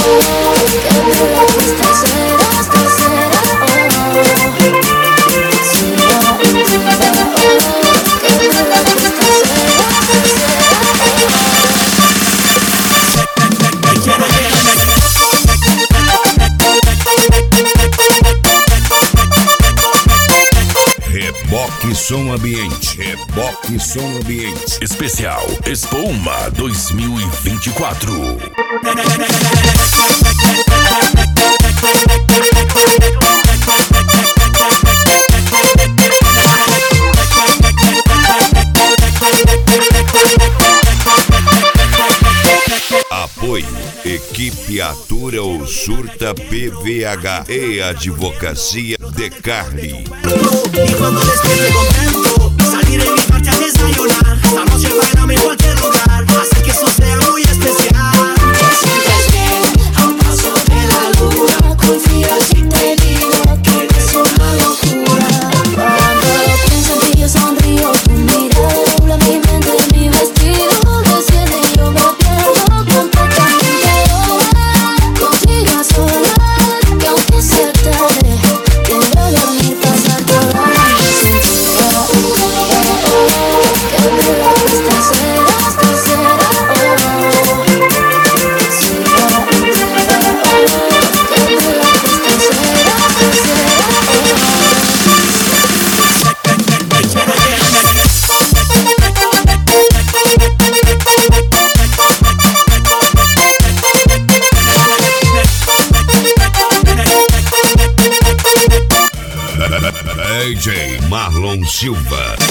Reboque Som Ambiente. Reboque Som Ambiente. Especial Espuma 2024. Apoio Equipe Atura ou Surta PVH e Advocacia de Carli. Y cuando despierte contento, salir en mi parche a desayunar. Esta noche bailame en cualquier lugar, así que eso sea muy especial. Te sientes bien, a un paso de la luna. Confía si te digo que eres una locura. Cuando pienso en ti yo sonrío, tu mirada dobla mi mente, mi vestido desciende y yo me pierdo completamente. Contigo a solas, que aunque sea tarde, quiero dormir, pasar toda la noche sin ti. Que me la gusta será, será, DJ Marlon Silva.